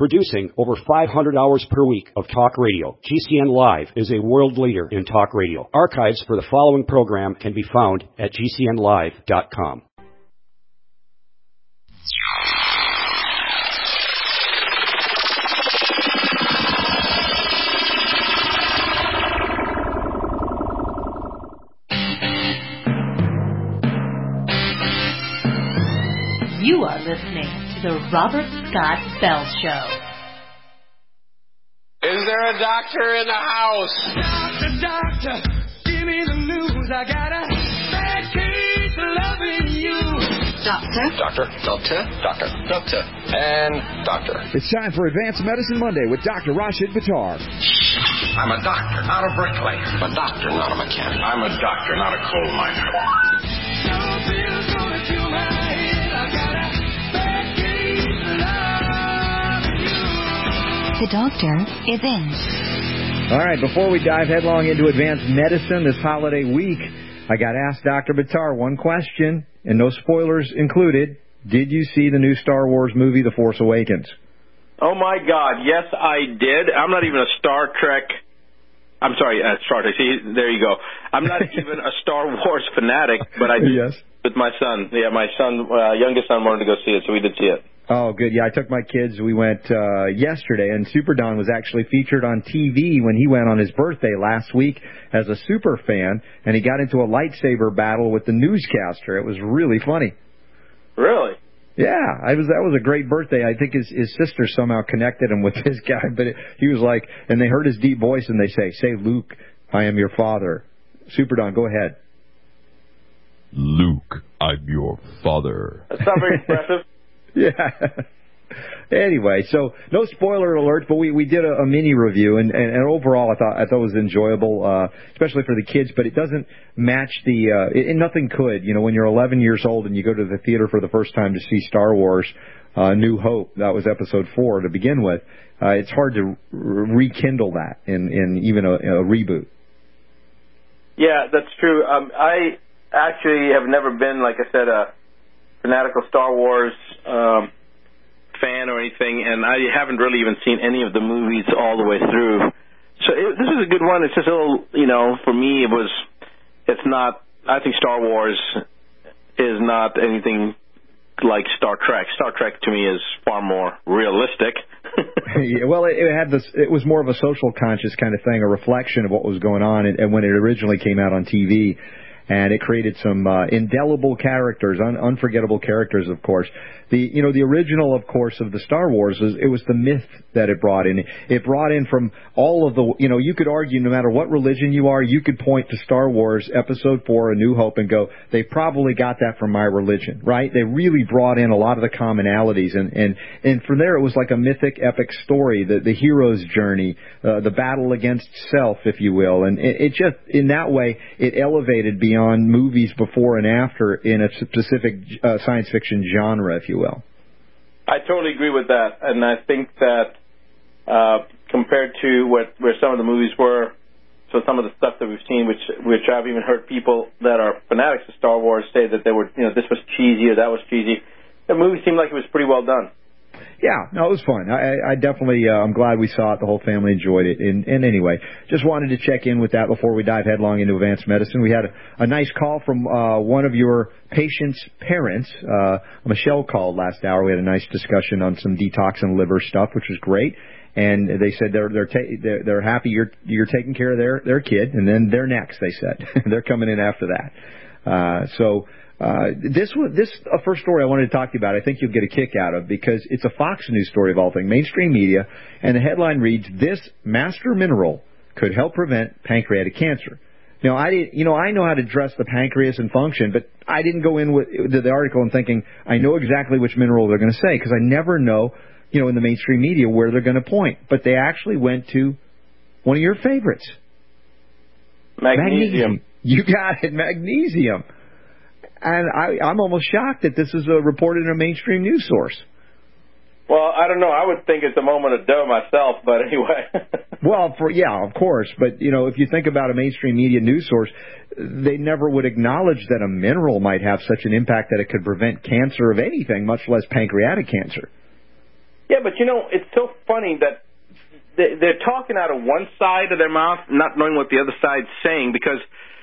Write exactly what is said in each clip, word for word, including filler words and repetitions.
Producing over five hundred hours per week of talk radio, G C N Live is a world leader in talk radio. Archives for the following program can be found at G C N live dot com. You are listening to the Robert Scott Bell Show. Is there a doctor in the house? Doctor, doctor, give me the news. I got a bad case of loving you. Doctor? Doctor, doctor, doctor, doctor, and doctor. It's time for Advanced Medicine Monday with Doctor Rashid Buttar. I'm a doctor, not a bricklayer. I'm a doctor, not a mechanic. I'm a doctor, not a coal miner. No pills gonna do my head. I got a bad case of loving you. The doctor is in. All right, before we dive headlong into advanced medicine this holiday week, I got to ask Doctor Buttar one question, and no spoilers included. Did you see the new Star Wars movie, The Force Awakens? Oh, my God. Yes, I did. I'm not even a Star Trek. I'm sorry, uh, Star Trek. See, there you go. I'm not even a Star Wars fanatic, but I did yes. with my son. Yeah, my son, uh, youngest son wanted to go see it, so we did see it. Oh, good. Yeah, I took my kids. We went uh, yesterday, and Super Don was actually featured on T V when he went on his birthday last week as a super fan, and he got into a lightsaber battle with the newscaster. It was really funny. Really? Yeah, I was. That was a great birthday. I think his his sister somehow connected him with this guy, but it, he was like, and they heard his deep voice, and they say, "Say, Luke, I am your father." Super Don, go ahead. Luke, I'm your father. That's not very impressive. Yeah. Anyway, so no spoiler alerts, but we, we did a, a mini review, and, and, and overall I thought I thought it was enjoyable, uh, especially for the kids. But it doesn't match the uh, it, and nothing could. You know, when you're eleven years old and you go to the theater for the first time to see Star Wars, uh, New Hope, that was Episode Four to begin with. Uh, it's hard to re- rekindle that in, in even a, a reboot. Yeah, that's true. Um, I actually have never been, like I said, a fanatical Star Wars um, fan or anything, and I haven't really even seen any of the movies all the way through. So it, this is a good one. It's just a little, you know, for me it was, it's not, I think Star Wars is not anything like Star Trek. Star Trek to me is far more realistic. Yeah, well, it, it had this, it was more of a social conscious kind of thing, a reflection of what was going on, and, and when it originally came out on T V. And it created some uh, indelible characters, un- unforgettable characters, of course. The you know the original, of course, of the Star Wars was it was the myth that it brought in. It brought in from all of the you know you could argue no matter what religion you are, you could point to Star Wars Episode Four, A New Hope, and go, they probably got that from my religion, right? They really brought in a lot of the commonalities, and and and from there it was like a mythic, epic story, the the hero's journey, uh, the battle against self, if you will, and it, it just in that way it elevated beyond movies before and after in a specific uh, science fiction genre, if you will. I totally agree with that, and I think that uh, compared to what where some of the movies were, so some of the stuff that we've seen, which which I've even heard people that are fanatics of Star Wars say that they were, you know, this was cheesy or that was cheesy. The movie seemed like it was pretty well done. Yeah, no, it was fun. I, I definitely, uh, I'm glad we saw it. The whole family enjoyed it. And, and anyway, just wanted to check in with that before we dive headlong into advanced medicine. We had a, a nice call from uh, one of your patient's parents. Uh, Michelle called last hour. We had a nice discussion on some detox and liver stuff, which was great. And they said they're they're ta- they're, they're happy you're you're taking care of their their kid, and then they're next. They said they're coming in after that. Uh, so. Uh, this was this a first story I wanted to talk to you about. I think you'll get a kick out of because it's a Fox News story of all things, mainstream media, and the headline reads: "This master mineral could help prevent pancreatic cancer." Now, I didn't, you know, I know how to dress the pancreas and function, but I didn't go in with the article and thinking I know exactly which mineral they're going to say because I never know, you know, in the mainstream media where they're going to point. But they actually went to one of your favorites, magnesium. magnesium. You got it, magnesium. And I, I'm almost shocked that this is uh, reported in a mainstream news source. Well, I don't know. I would think it's a moment of dough myself, but anyway. Well, for yeah, of course. But, you know, if you think about a mainstream media news source, they never would acknowledge that a mineral might have such an impact that it could prevent cancer of anything, much less pancreatic cancer. Yeah, but, you know, it's so funny that they- they're talking out of one side of their mouth, not knowing what the other side's saying, because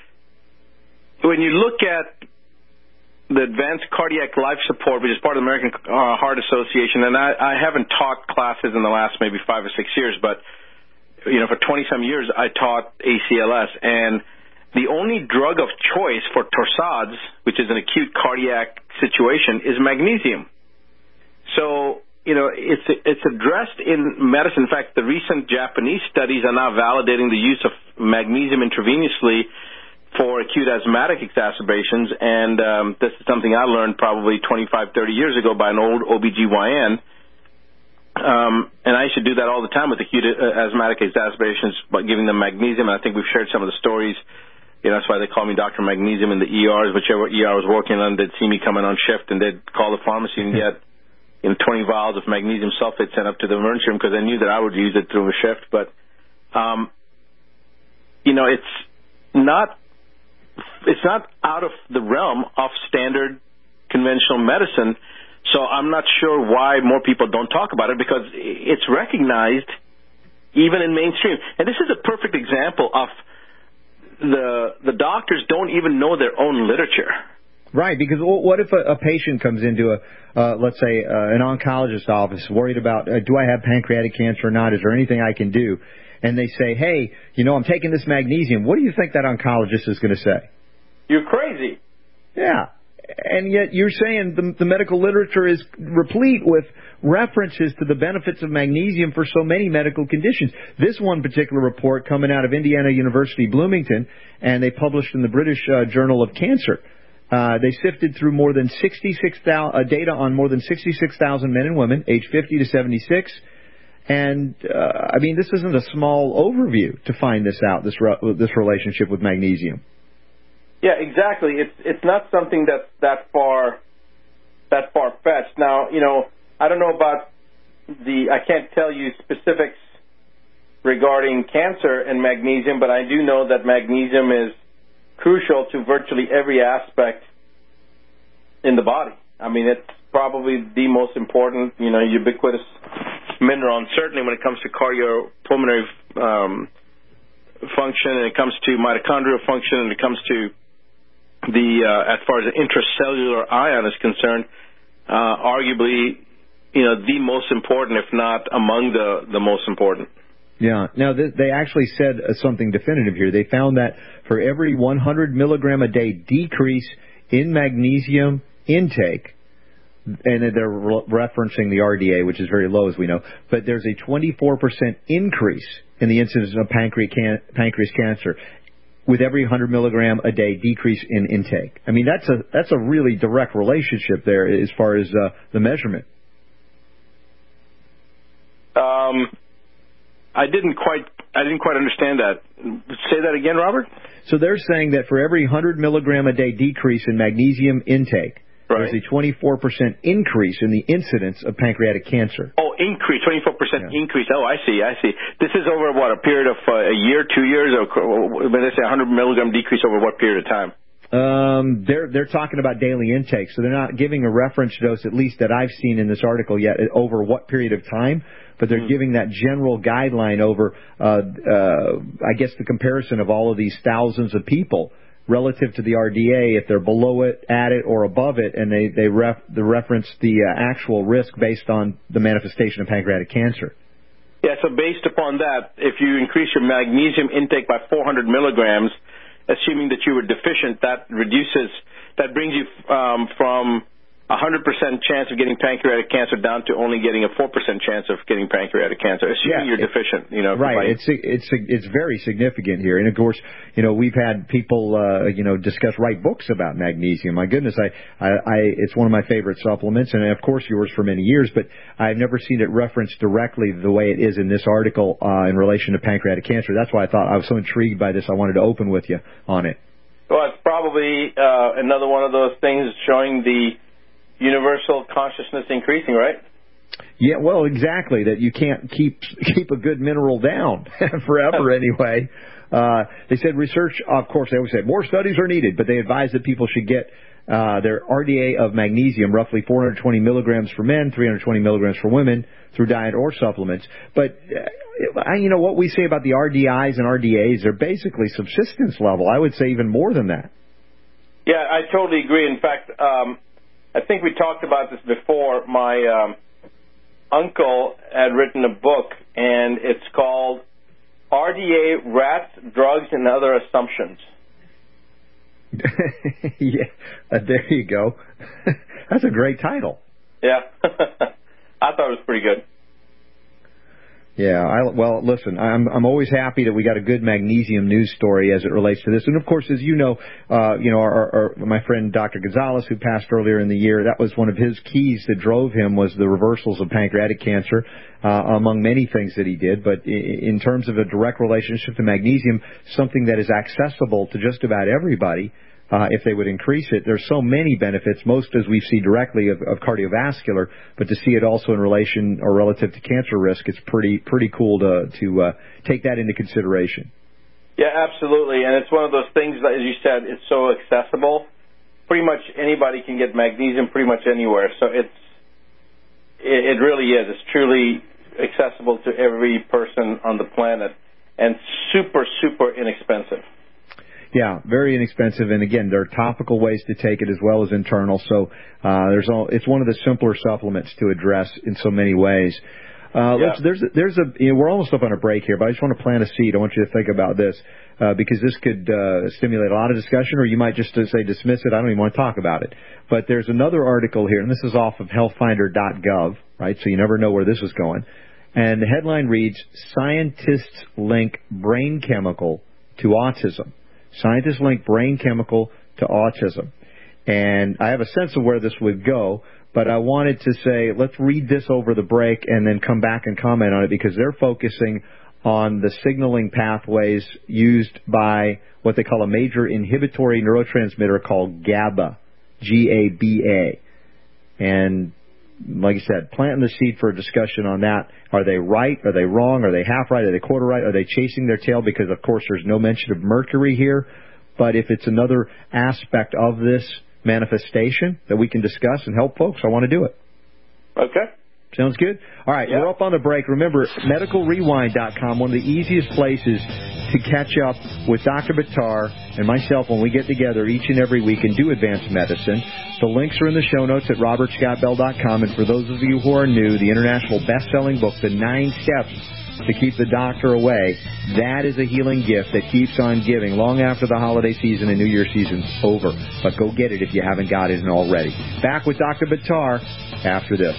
when you look at the Advanced Cardiac Life Support, which is part of the American uh, Heart Association, and I, I haven't taught classes in the last maybe five or six years, but, you know, for twenty-some years I taught A C L S, and the only drug of choice for torsades, which is an acute cardiac situation, is magnesium. So, you know, it's it's addressed in medicine. In fact, the recent Japanese studies are now validating the use of magnesium intravenously for acute asthmatic exacerbations, and um, this is something I learned probably twenty-five, thirty years ago by an old O B G Y N. Um, and I should do that all the time with acute uh, asthmatic exacerbations by giving them magnesium, and I think we've shared some of the stories. You know, that's why they call me Doctor Magnesium in the E Rs. Whichever E R I was working on, they'd see me coming on shift, and they'd call the pharmacy and get, you know, twenty vials of magnesium sulfate sent up to the emergency room because they knew that I would use it through a shift. But, um, you know, it's not it's not out of the realm of standard conventional medicine. So I'm not sure why more people don't talk about it, because it's recognized even in mainstream. And this is a perfect example of the the doctors don't even know their own literature. Right, because what if a, a patient comes into a, uh, let's say, uh, an oncologist's office worried about, uh, do I have pancreatic cancer or not? Is there anything I can do? And they say, hey, you know, I'm taking this magnesium. What do you think that oncologist is going to say? You're crazy. Yeah. And yet you're saying the, the medical literature is replete with references to the benefits of magnesium for so many medical conditions. This one particular report coming out of Indiana University, Bloomington, and they published in the British uh, Journal of Cancer. Uh, they sifted through more than sixty-six thousand uh, data on more than sixty-six thousand men and women, aged fifty to seventy-six. And, uh, I mean, this isn't a small overview to find this out, this re- this relationship with magnesium. Yeah, exactly. It's it's not something that's that far that far fetched. Now, you know, I don't know about the. I can't tell you specifics regarding cancer and magnesium, but I do know that magnesium is crucial to virtually every aspect in the body. I mean, it's probably the most important, you know, ubiquitous mineral, and certainly when it comes to cardiopulmonary um, function, and it comes to mitochondrial function, and it comes to the uh, as far as the intracellular ion is concerned, uh, arguably, you know, the most important, if not among the, the most important. Yeah. Now, th- they actually said uh, something definitive here. They found that for every one hundred milligram a day decrease in magnesium intake, and they're re- referencing the R D A, which is very low, as we know, but there's a twenty-four percent increase in the incidence of pancreas, can- pancreas cancer with every one hundred milligram a day decrease in intake. I mean, that's a that's a really direct relationship there as far as uh, the measurement. Um, I didn't quite I didn't quite understand that. Say that again, Robert. So they're saying that for every one hundred milligram a day decrease in magnesium intake, right, there's a twenty-four percent increase in the incidence of pancreatic cancer. Oh, increase, twenty-four percent Yeah. increase. Oh, I see, I see. This is over, what, a period of uh, a year, two years? Or when they say one hundred milligram decrease, over what period of time? Um, they're they're talking about daily intake, so they're not giving a reference dose, at least that I've seen in this article yet, over what period of time, but they're mm. giving that general guideline over, uh, uh, I guess, the comparison of all of these thousands of people relative to the R D A, if they're below it, at it, or above it, and they they, ref, they reference the uh, actual risk based on the manifestation of pancreatic cancer. Yeah, so based upon that, if you increase your magnesium intake by four hundred milligrams, assuming that you were deficient, that reduces, that brings you um, from a one hundred percent chance of getting pancreatic cancer down to only getting a four percent chance of getting pancreatic cancer, assuming yeah, you're it, deficient. You know, right. It's it's it's very significant here, and of course, you know, we've had people, uh, you know, discuss write books about magnesium. My goodness, I, I, I it's one of my favorite supplements, and of course yours for many years. But I've never seen it referenced directly the way it is in this article uh, in relation to pancreatic cancer. That's why I thought I was so intrigued by this. I wanted to open with you on it. Well, it's probably uh, another one of those things showing the universal consciousness increasing, right? Yeah, well, exactly, that you can't keep keep a good mineral down forever anyway. Uh, they said research, of course, they always say more studies are needed, but they advise that people should get uh, their R D A of magnesium, roughly four hundred twenty milligrams for men, three hundred twenty milligrams for women, through diet or supplements. But, uh, you know, what we say about the R D Is and R D As, they're basically subsistence level. I would say even more than that. Yeah, I totally agree. In fact, um, I think we talked about this before. My um, uncle had written a book, and it's called R D A, Rats, Drugs, and Other Assumptions. yeah, uh, there you go. That's a great title. Yeah, I thought it was pretty good. Yeah, I, well, listen, I'm I'm always happy that we got a good magnesium news story as it relates to this. And of course, as you know, uh, you know, our, our, my friend Doctor Gonzalez, who passed earlier in the year, that was one of his keys that drove him was the reversals of pancreatic cancer, uh, among many things that he did. But in terms of a direct relationship to magnesium, something that is accessible to just about everybody. Uh, if they would increase it, there's so many benefits, most as we see directly of, of cardiovascular, but to see it also in relation or relative to cancer risk, it's pretty pretty cool to to uh, take that into consideration. Yeah, absolutely, and it's one of those things that, as you said, it's so accessible. Pretty much anybody can get magnesium pretty much anywhere, so it's it, it really is. It's truly accessible to every person on the planet, and super super inexpensive. Yeah, very inexpensive, and again, there are topical ways to take it as well as internal. So uh, there's all, it's one of the simpler supplements to address in so many ways. Uh, yeah. let's, there's there's a you know, we're almost up on a break here, but I just want to plant a seed. I want you to think about this uh, because this could uh, stimulate a lot of discussion, or you might just uh, say dismiss it. I don't even want to talk about it. But there's another article here, and this is off of health finder dot gov, right? So you never know where this is going. And the headline reads: Scientists link brain chemical to autism. Scientists link brain chemical to autism. And I have a sense of where this would go, but I wanted to say, let's read this over the break and then come back and comment on it, because they're focusing on the signaling pathways used by what they call a major inhibitory neurotransmitter called GABA, G A B A. And like I said, planting the seed for a discussion on that. Are they right? Are they wrong? Are they half right? Are they quarter right? Are they chasing their tail? Because, of course, there's no mention of mercury here. But if it's another aspect of this manifestation that we can discuss and help folks, I want to do it. Okay. Sounds good? All right, yeah. We're up on the break. Remember, medical rewind dot com, one of the easiest places to catch up with Doctor Buttar and myself when we get together each and every week and do advanced medicine. The links are in the show notes at robert scott bell dot com. And for those of you who are new, the international best-selling book, The Nine Steps to Keep the Doctor Away, that is a healing gift that keeps on giving long after the holiday season and New Year season's over. But go get it if you haven't got it already. Back with Doctor Buttar after this.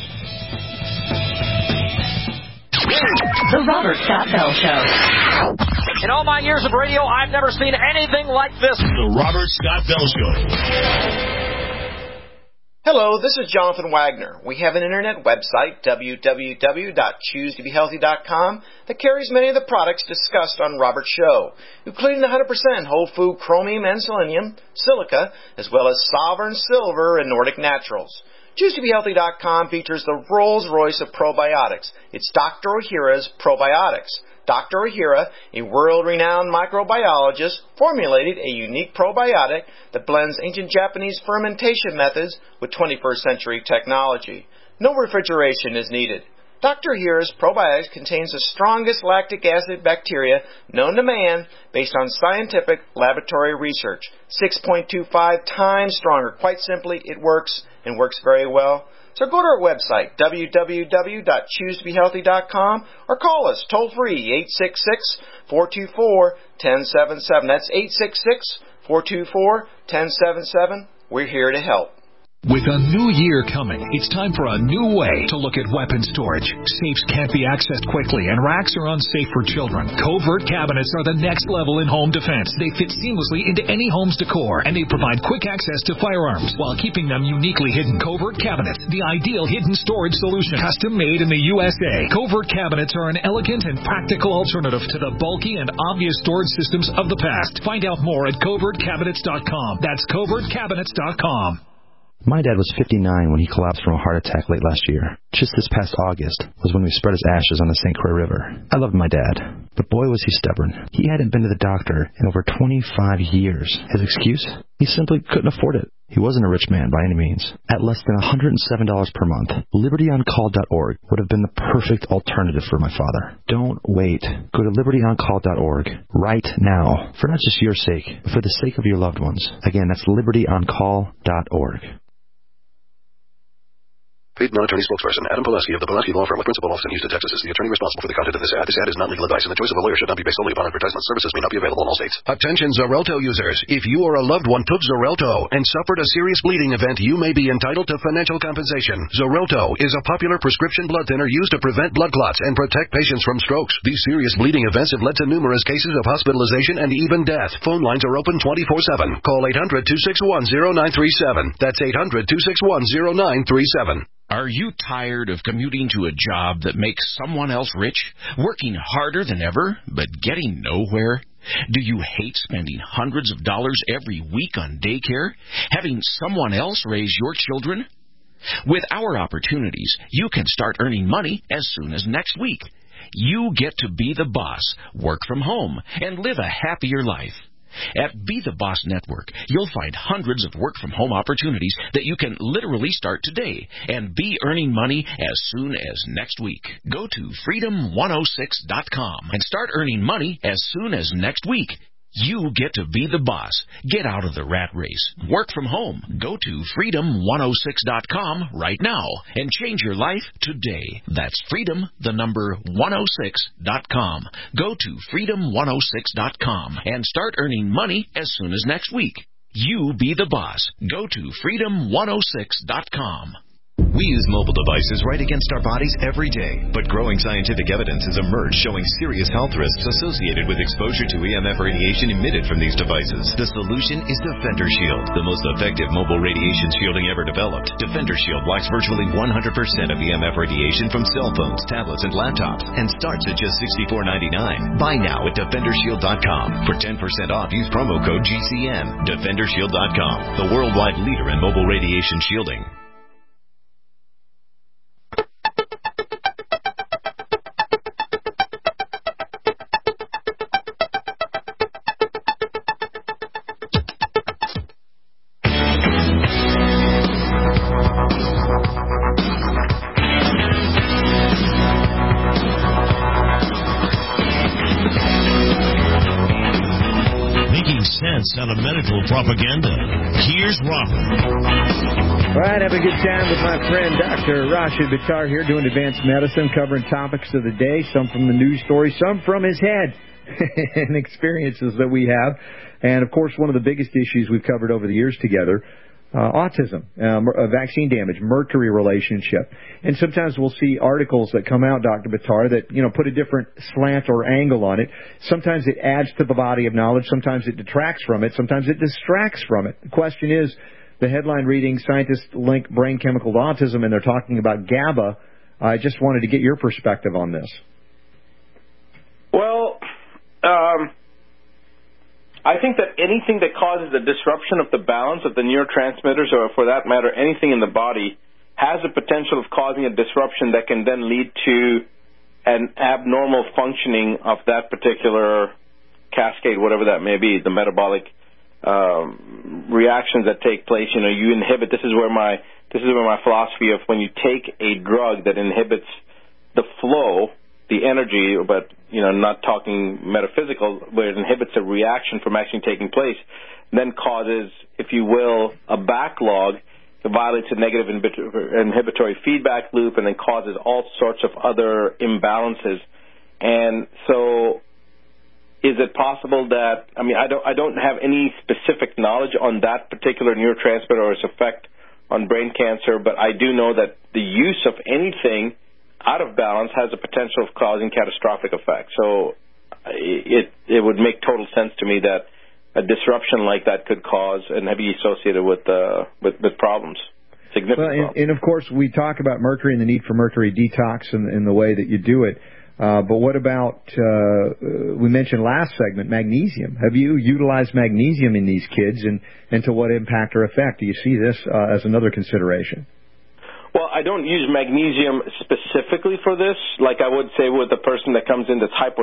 The Robert Scott Bell Show. In all my years of radio, I've never seen anything like this. The Robert Scott Bell Show. Hello, this is Jonathan Wagner. We have an internet website, w w w dot choose to be healthy dot com, that carries many of the products discussed on Robert's show, including the one hundred percent whole food chromium and selenium, silica, as well as Sovereign Silver and Nordic Naturals. choose to be healthy dot com features the Rolls-Royce of probiotics. It's Doctor Ohhira's Probiotics. Doctor Ohhira, a world-renowned microbiologist, formulated a unique probiotic that blends ancient Japanese fermentation methods with twenty-first century technology. No refrigeration is needed. Doctor Ohhira's Probiotics contains the strongest lactic acid bacteria known to man based on scientific laboratory research. six point two five times stronger. Quite simply, it works and works very well. So go to our website, w w w dot choose to be healthy dot com, or call us toll-free, eight six six, four two four, one zero seven seven. That's eight six six, four two four, one zero seven seven. We're here to help. With a new year coming, it's time for a new way to look at weapon storage. Safes can't be accessed quickly, and racks are unsafe for children. Covert cabinets are the next level in home defense. They fit seamlessly into any home's decor, and they provide quick access to firearms while keeping them uniquely hidden. Covert cabinets, the ideal hidden storage solution. Custom made in the U S A. Covert cabinets are an elegant and practical alternative to the bulky and obvious storage systems of the past. Find out more at covert cabinets dot com. That's covert cabinets dot com. My dad was fifty-nine when he collapsed from a heart attack late last year. Just this past August was when we spread his ashes on the Saint Croix River. I loved my dad, But boy was he stubborn. He hadn't been to the doctor in over twenty-five years. His excuse? He simply couldn't afford it. He wasn't a rich man by any means. At less than one hundred seven dollars per month, liberty on call dot org would have been the perfect alternative for my father. Don't wait. Go to liberty on call dot org right now, for not just your sake, but for the sake of your loved ones. Again, that's liberty on call dot org. Paid non-attorney spokesperson Adam Pulaski of the Pulaski Law Firm with principal office in Houston, Texas is the attorney responsible for the content of this ad. This ad is not legal advice, and the choice of a lawyer should not be based solely upon advertisement. Services may not be available in all states. Attention Xarelto users. If you or a loved one took Xarelto and suffered a serious bleeding event, you may be entitled to financial compensation. Xarelto is a popular prescription blood thinner used to prevent blood clots and protect patients from strokes. These serious bleeding events have led to numerous cases of hospitalization and even death. Phone lines are open twenty-four seven. Call eight hundred, two six one, zero nine three seven. That's eight hundred, two six one, zero nine three seven. Are you tired of commuting to a job that makes someone else rich, working harder than ever, but getting nowhere? Do you hate spending hundreds of dollars every week on daycare, having someone else raise your children? With our opportunities, you can start earning money as soon as next week. You get to be the boss, work from home, and live a happier life. At Be the Boss Network, you'll find hundreds of work-from-home opportunities that you can literally start today and be earning money as soon as next week. Go to freedom one oh six dot com and start earning money as soon as next week. You get to be the boss. Get out of the rat race. Work from home. Go to freedom one oh six dot com right now and change your life today. That's freedom, the number one oh six dot com. Go to freedom one oh six dot com and start earning money as soon as next week. You be the boss. Go to freedom one oh six dot com. We use mobile devices right against our bodies every day, but growing scientific evidence has emerged showing serious health risks associated with exposure to E M F radiation emitted from these devices. The solution is Defender Shield, the most effective mobile radiation shielding ever developed. Defender Shield blocks virtually one hundred percent of E M F radiation from cell phones, tablets, and laptops, and starts at just sixty-four ninety-nine. Buy now at defender shield dot com. For ten percent off, use promo code G C N. defender shield dot com, the worldwide leader in mobile radiation shielding. Out of medical propaganda. Here's Robert. All right, have a good time with my friend Doctor Rashid Buttar here doing advanced medicine, covering topics of the day, some from the news story, some from his head and experiences that we have. And, of course, one of the biggest issues we've covered over the years together, Uh, autism, um, uh, vaccine damage, mercury relationship. And sometimes we'll see articles that come out, Doctor Buttar, that, you know, put a different slant or angle on it. Sometimes it adds to the body of knowledge. Sometimes it detracts from it. Sometimes it distracts from it. The question is, the headline reading, scientists link brain chemical to autism, and they're talking about GABA. I just wanted to get your perspective on this. Well, um... I think that anything that causes a disruption of the balance of the neurotransmitters, or for that matter, anything in the body, has a potential of causing a disruption that can then lead to an abnormal functioning of that particular cascade, whatever that may be, the metabolic um, reactions that take place. You know, you inhibit. This is where my this is where my philosophy of when you take a drug that inhibits the flow, the energy, but, you know, not talking metaphysical, where it inhibits a reaction from actually taking place, then causes, if you will, a backlog that violates a negative inhibitory feedback loop and then causes all sorts of other imbalances. And so is it possible that, I mean, I don't, I don't have any specific knowledge on that particular neurotransmitter or its effect on brain cancer, but I do know that the use of anything out of balance has a potential of causing catastrophic effects. So it it would make total sense to me that a disruption like that could cause and be associated with uh, with, with problems, significant well, and, problems. And, of course, we talk about mercury and the need for mercury detox and, and the way that you do it. Uh, but what about, uh, we mentioned last segment, magnesium. Have you utilized magnesium in these kids, and, and to what impact or effect? Do you see this uh, as another consideration? Well, I don't use magnesium specifically for this, like I would say with a person that comes in that's hypo,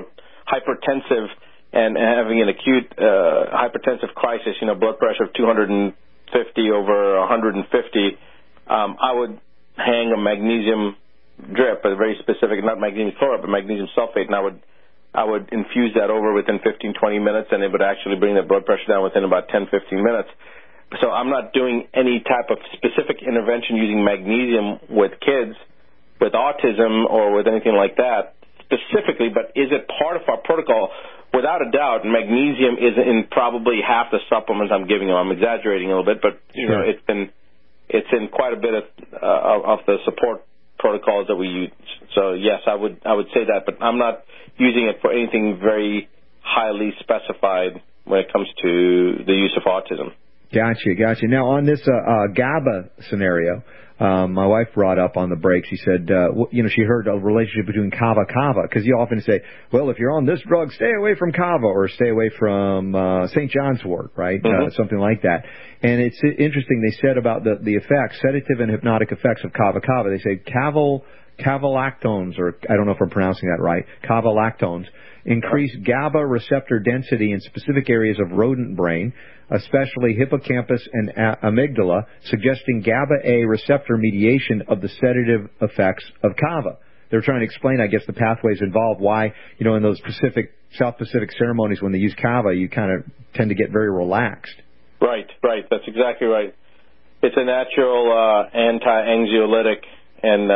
hypertensive and having an acute uh, hypertensive crisis, you know, blood pressure of two hundred fifty over one hundred fifty, um, I would hang a magnesium drip, a very specific, not magnesium chloride, but magnesium sulfate, and I would I would infuse that over within fifteen, twenty minutes, and it would actually bring the blood pressure down within about ten, fifteen minutes. So I'm not doing any type of specific intervention using magnesium with kids with autism or with anything like that specifically, but is it part of our protocol? Without a doubt, magnesium is in probably half the supplements I'm giving them. I'm exaggerating a little bit, but you know, it's in it's in quite a bit of uh, of the support protocols that we use. So yes, I would I would say that, but I'm not using it for anything very highly specified when it comes to the use of autism. Gotcha, gotcha. Now, on this uh, uh, GABA scenario, um, my wife brought up on the break, she said, uh, well, you know, she heard a relationship between kava-kava, because you often say, well, if you're on this drug, stay away from kava, or stay away from uh, Saint John's wort, right? Mm-hmm. Uh, something like that. And it's interesting, they said about the, the effects, sedative and hypnotic effects of kava-kava. They say caval, cavalactones, or I don't know if I'm pronouncing that right, cavalactones, increase GABA receptor density in specific areas of rodent brain, especially hippocampus and a- amygdala, suggesting GABA-A receptor mediation of the sedative effects of kava. They're trying to explain, I guess, the pathways involved, why, you know, in those Pacific, South Pacific ceremonies when they use kava, you kind of tend to get very relaxed. Right, right. That's exactly right. It's a natural uh, anti-anxiolytic and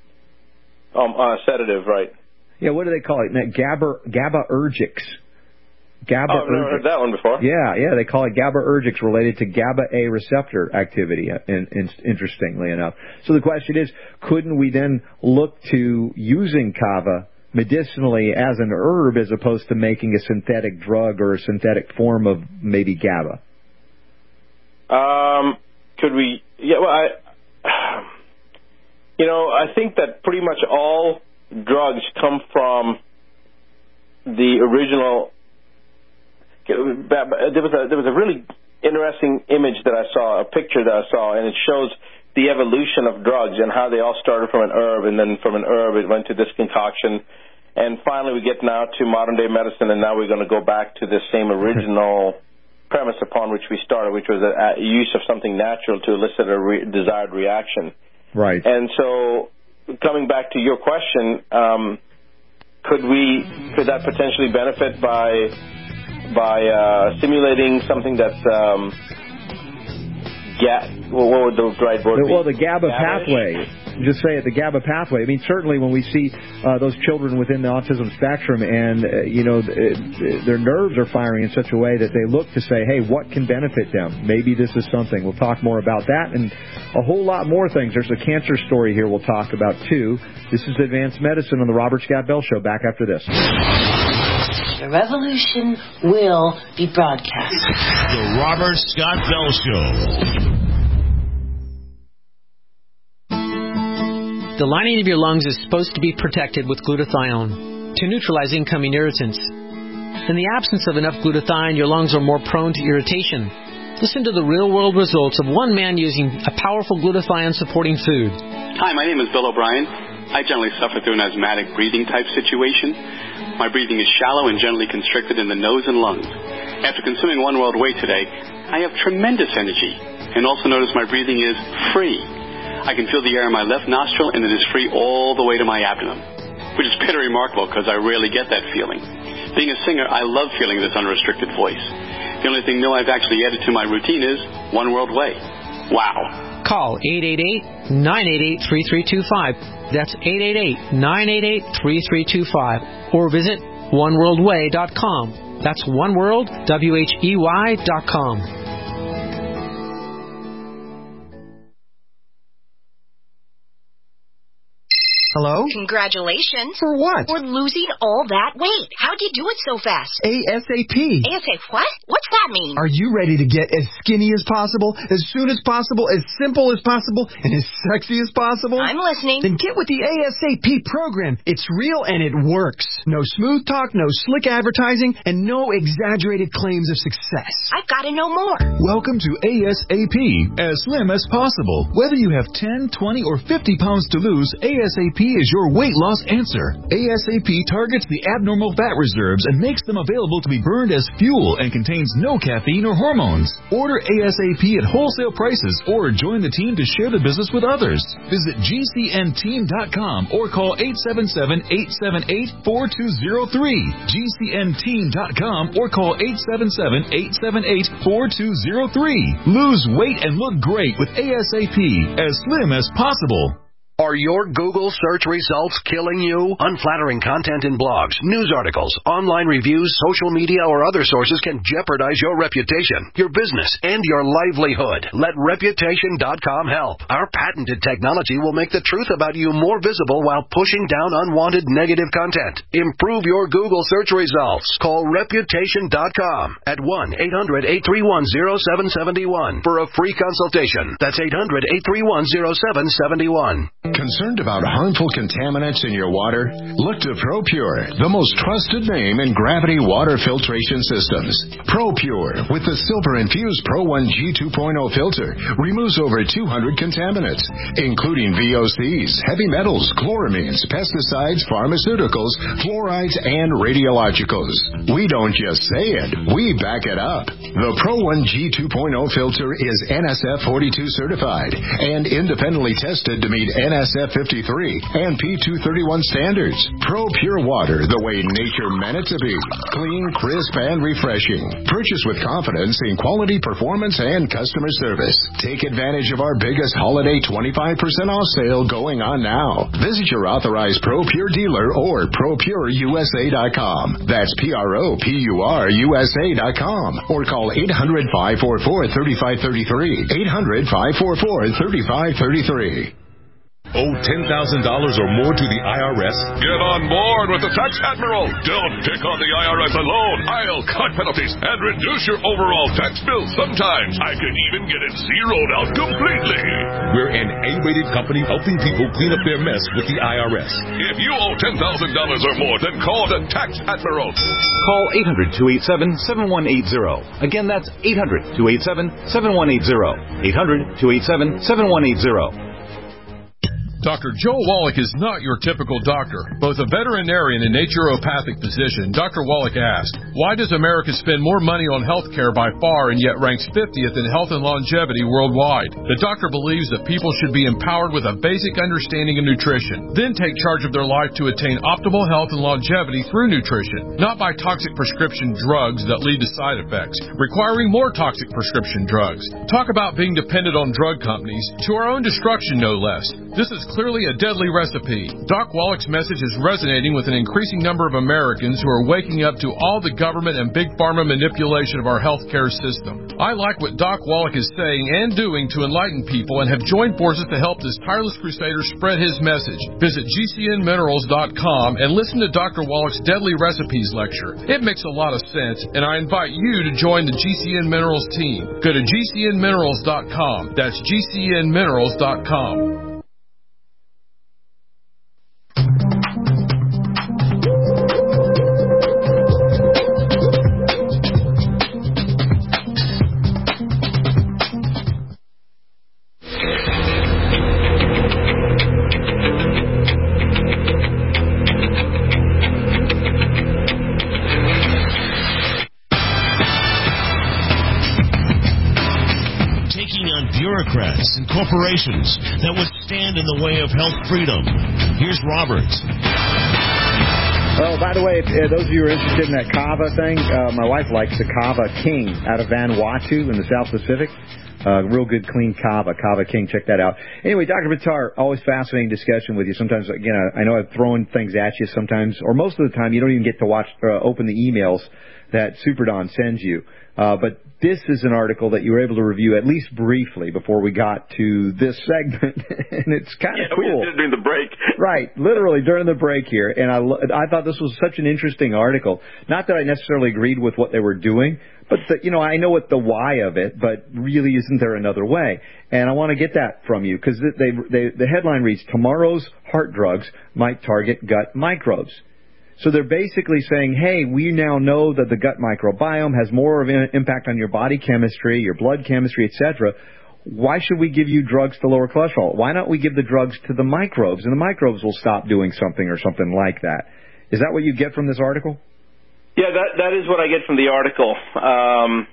uh, um, uh, sedative, right? Yeah, what do they call it? GABA, GABAergics. GABA. Oh, I've never heard that one before. Yeah, yeah, they call it GABAergics related to GABA-A receptor activity, in, in, interestingly enough. So the question is, couldn't we then look to using kava medicinally as an herb as opposed to making a synthetic drug or a synthetic form of maybe GABA? Um, could we? Yeah, well, I, you know, I think that pretty much all drugs come from the original. There was a there was a really interesting image that I saw, a picture that I saw, and it shows the evolution of drugs and how they all started from an herb, and then from an herb it went to this concoction, and finally we get now to modern day medicine, and now we're going to go back to the same original premise upon which we started, which was a, a use of something natural to elicit a re- desired reaction. Right. And so, coming back to your question, um, could we could that potentially benefit by by uh, simulating something that's um, ga- well, what would the right word be? Well, the GABA Gabish? pathway. Just say it, the GABA pathway. I mean, certainly when we see uh, those children within the autism spectrum and, uh, you know, th- their nerves are firing in such a way that they look to say, hey, what can benefit them? Maybe this is something. We'll talk more about that and a whole lot more things. There's a cancer story here we'll talk about, too. This is Advanced Medicine on the Robert Scott Bell Show. Back after this. The revolution will be broadcast. The Robert Scott Bell Show. The lining of your lungs is supposed to be protected with glutathione to neutralize incoming irritants. In the absence of enough glutathione, your lungs are more prone to irritation. Listen to the real-world results of one man using a powerful glutathione-supporting food. Hi, my name is Bill O'Brien. I generally suffer through an asthmatic breathing type situation. My breathing is shallow and generally constricted in the nose and lungs. After consuming One World Way today, I have tremendous energy, and also notice my breathing is free. I can feel the air in my left nostril, and it is free all the way to my abdomen, which is pretty remarkable because I rarely get that feeling. Being a singer, I love feeling this unrestricted voice. The only thing new I've actually added to my routine is One World Way. Wow. Call eight eight eight, nine eight eight, three three two five. That's eight eight eight, nine eight eight, three three two five. Or visit one world way dot com. That's oneworld, W H E Y dot com. Hello? Congratulations. For what? For losing all that weight. How'd you do it so fast? ASAP. ASAP what? What's that mean? Are you ready to get as skinny as possible, as soon as possible, as simple as possible, and as sexy as possible? I'm listening. Then get with the ASAP program. It's real and it works. No smooth talk, no slick advertising, and no exaggerated claims of success. I've got to know more. Welcome to ASAP. As slim as possible. Whether you have ten, twenty, or fifty pounds to lose, ASAP P is your weight loss answer. ASAP targets the abnormal fat reserves and makes them available to be burned as fuel and contains no caffeine or hormones. Order ASAP at wholesale prices or join the team to share the business with others. Visit G C N team dot com or call eight seven seven, eight seven eight, four two zero three. G C N team dot com or call eight seven seven, eight seven eight, four two zero three. Lose weight and look great with ASAP, as slim as possible. Are your Google search results killing you? Unflattering content in blogs, news articles, online reviews, social media, or other sources can jeopardize your reputation, your business, and your livelihood. Let Reputation dot com help. Our patented technology will make the truth about you more visible while pushing down unwanted negative content. Improve your Google search results. Call Reputation dot com at one eight hundred, eight three one, zero seven seven one for a free consultation. That's eight hundred, eight three one, zero seven seven one. Concerned about harmful contaminants in your water? Look to ProPure, the most trusted name in gravity water filtration systems. ProPure, with the silver-infused Pro one G two point oh filter, removes over two hundred contaminants, including V O Cs, heavy metals, chloramines, pesticides, pharmaceuticals, fluorides, and radiologicals. We don't just say it, we back it up. The Pro one G two point oh filter is N S F forty-two certified and independently tested to meet N S F fifty-three and P two thirty-one standards. Pro Pure Water, the way nature meant it to be. Clean, crisp, and refreshing. Purchase with confidence in quality, performance, and customer service. Take advantage of our biggest holiday twenty-five percent off sale going on now. Visit your authorized Pro Pure dealer or Pro Pure U S A dot com. That's P R O P U R U S A dot com. Or call eight hundred, five four four, three five three three. eight hundred, five four four, three five three three. Owe ten thousand dollars or more to the I R S? Get on board with the Tax Admiral. Don't pick on the I R S alone. I'll cut penalties and reduce your overall tax bill. Sometimes I can even get it zeroed out completely. We're an A-rated company helping people clean up their mess with the I R S. If you owe ten thousand dollars or more, then call the Tax Admiral. Call eight hundred, two eight seven, seven one eight zero. Again, that's eight hundred, two eight seven, seven one eight zero. eight hundred, two eight seven, seven one eight zero. Doctor Joe Wallach is not your typical doctor. Both a veterinarian and naturopathic physician, Doctor Wallach asked, why does America spend more money on health care by far and yet ranks fiftieth in health and longevity worldwide? The doctor believes that people should be empowered with a basic understanding of nutrition, then take charge of their life to attain optimal health and longevity through nutrition, not by toxic prescription drugs that lead to side effects, requiring more toxic prescription drugs. Talk about being dependent on drug companies, to our own destruction no less. This is clearly a deadly recipe. Doc Wallach's message is resonating with an increasing number of Americans who are waking up to all the government and big pharma manipulation of our healthcare system. I like what Doc Wallach is saying and doing to enlighten people and have joined forces to help this tireless crusader spread his message. Visit G C N minerals dot com and listen to Doctor Wallach's Deadly Recipes lecture. It makes a lot of sense, and I invite you to join the G C N Minerals team. Go to G C N minerals dot com. That's G C N minerals dot com. Bureaucrats and corporations that would stand in the way of health freedom. Here's Robert. Oh, by the way, if, uh, those of you who are interested in that Kava thing, uh, my wife likes the Kava King out of Vanuatu in the South Pacific. Uh, real good, clean Kava, Kava King. Check that out. Anyway, Doctor Buttar, always fascinating discussion with you. Sometimes, again, I know I've thrown things at you sometimes, or most of the time, you don't even get to watch, uh, open the emails that Super Don sends you. Uh, but this is an article that you were able to review at least briefly before we got to this segment, and it's kind of yeah, cool. We did it during the break. Right, literally during the break here, and I, I thought this was such an interesting article. Not that I necessarily agreed with what they were doing, but the, you know, I know what the why of it, but really isn't there another way? And I want to get that from you, because they, they, the headline reads, Tomorrow's Heart Drugs Might Target Gut Microbes. So they're basically saying, hey, we now know that the gut microbiome has more of an impact on your body chemistry, your blood chemistry, et cetera. why should we give you drugs to lower cholesterol? Why don't we give the drugs to the microbes, and the microbes will stop doing something or something like that? Is that what you get from this article? Yeah, that that is what I get from the article. Um,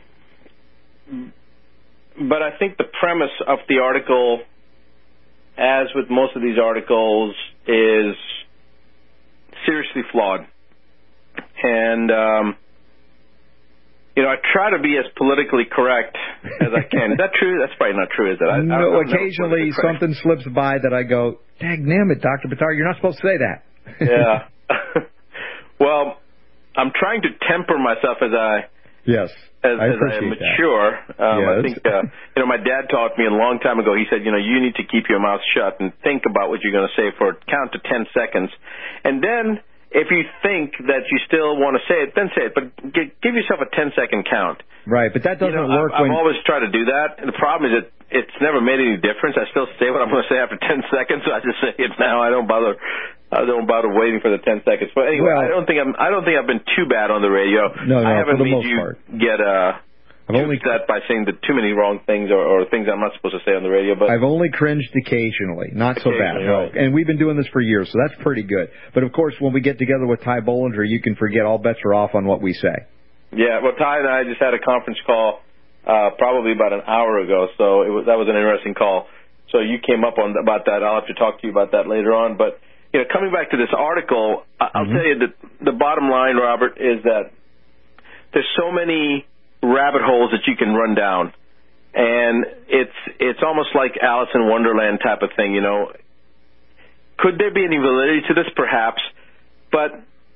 but I think the premise of the article, as with most of these articles, is seriously flawed. And, um, you know, I try to be as politically correct as I can. Is that true? That's probably not true, is it? I, no, I, occasionally something slips by that I go, dang-nammit, Doctor Buttar, you're not supposed to say that. Yeah. Well, I'm trying to temper myself as I yes as I, as I mature. Um, yes. I think uh, you know my dad taught me a long time ago. He said, you know, you need to keep your mouth shut and think about what you're going to say for count to ten seconds, and then if you think that you still want to say it, then say it. But g- give yourself a ten second count. Right, but that doesn't you know, work. I've, when... I've always tried to do that, and the problem is that it's never made any difference. I still say what I'm going to say after ten seconds, so I just say it now. I don't bother. I don't bother waiting for the ten seconds. But anyway, well, I don't think I'm. I don't think I've been too bad on the radio. No, no, I haven't for the made most you part. get uh, I've only upset by saying the too many wrong things or, or things I'm not supposed to say on the radio. But I've only cringed occasionally, not so bad. Right. And we've been doing this for years, so that's pretty good. But of course, when we get together with Ty Bollinger, you can forget all bets are off on what we say. Yeah, well, Ty and I just had a conference call uh, probably about an hour ago, so it was, that was an interesting call. So you came up on about that. I'll have to talk to you about that later on. But you know, coming back to this article, I'll mm-hmm. tell you that the bottom line, Robert, is that there's so many rabbit holes that you can run down, and it's it's almost like Alice in Wonderland type of thing. You know, could there be any validity to this? Perhaps, but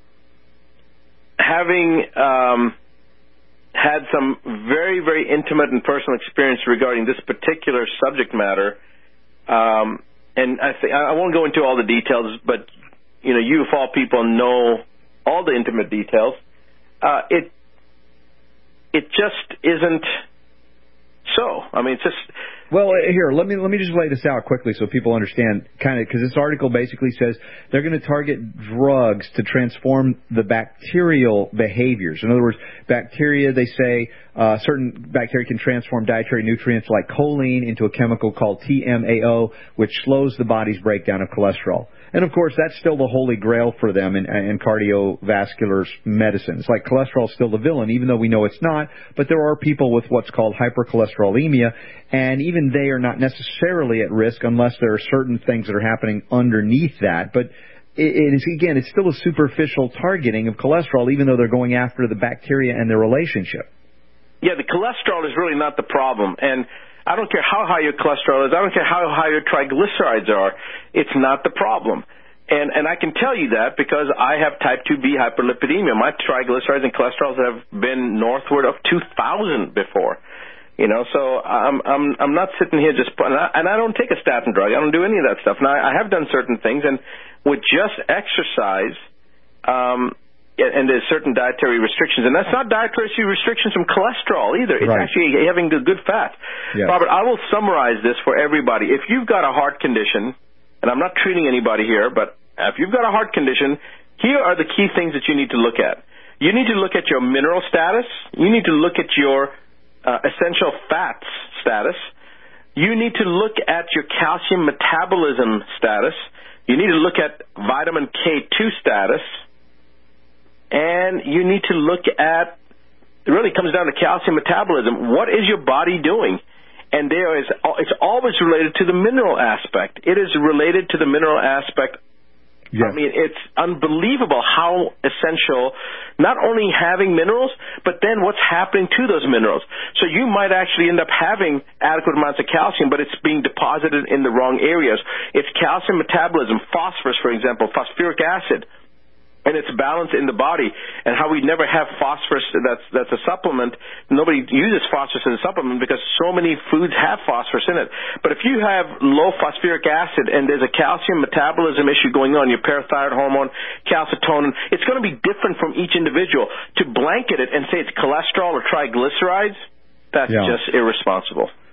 having um, had some very, very intimate and personal experience regarding this particular subject matter, um, and I think I won't go into all the details, but you know, you of all people know all the intimate details. Uh, it it just isn't so. I mean, it's just. Well, here, let me let me just lay this out quickly so people understand, kind of, because this article basically says they're going to target drugs to transform the bacterial behaviors. In other words, bacteria, they say, uh, certain bacteria can transform dietary nutrients like choline into a chemical called T M A O, which slows the body's breakdown of cholesterol. And, of course, that's still the holy grail for them in, in cardiovascular medicine. It's like cholesterol is still the villain, even though we know it's not. But there are people with what's called hypercholesterolemia, and even they are not necessarily at risk unless there are certain things that are happening underneath that. But it, it is, again, it's still a superficial targeting of cholesterol, even though they're going after the bacteria and their relationship. Yeah, the cholesterol is really not the problem. And I don't care how high your cholesterol is. I don't care how high your triglycerides are. It's not the problem. And and I can tell you that because I have type two B hyperlipidemia. My triglycerides and cholesterols have been northward of two thousand before. You know, so I'm I'm I'm not sitting here just and I, and I don't take a statin drug. I don't do any of that stuff. Now I have done certain things, and with just exercise, um, and there's certain dietary restrictions, and that's not dietary restrictions from cholesterol either. It's right. actually having the good fat. Yes. Robert, I will summarize this for everybody. If you've got a heart condition, and I'm not treating anybody here, but if you've got a heart condition, here are the key things that you need to look at. You need to look at your mineral status. You need to look at your uh, essential fats status. You need to look at your calcium metabolism status. You need to look at vitamin K two status. And you need to look at, it really comes down to calcium metabolism. What is your body doing? And there is, it's always related to the mineral aspect. It is related to the mineral aspect. Yes. I mean, it's unbelievable how essential not only having minerals, but then what's happening to those minerals. So you might actually end up having adequate amounts of calcium, but it's being deposited in the wrong areas. It's calcium metabolism, phosphorus, for example, phosphoric acid. And its balance in the body, and how we never have phosphorus that's that's a supplement. Nobody uses phosphorus as a supplement because so many foods have phosphorus in it. But if you have low phosphoric acid and there's a calcium metabolism issue going on, your parathyroid hormone, calcitonin, it's going to be different from each individual. To blanket it and say it's cholesterol or triglycerides, that's yeah. just irresponsible.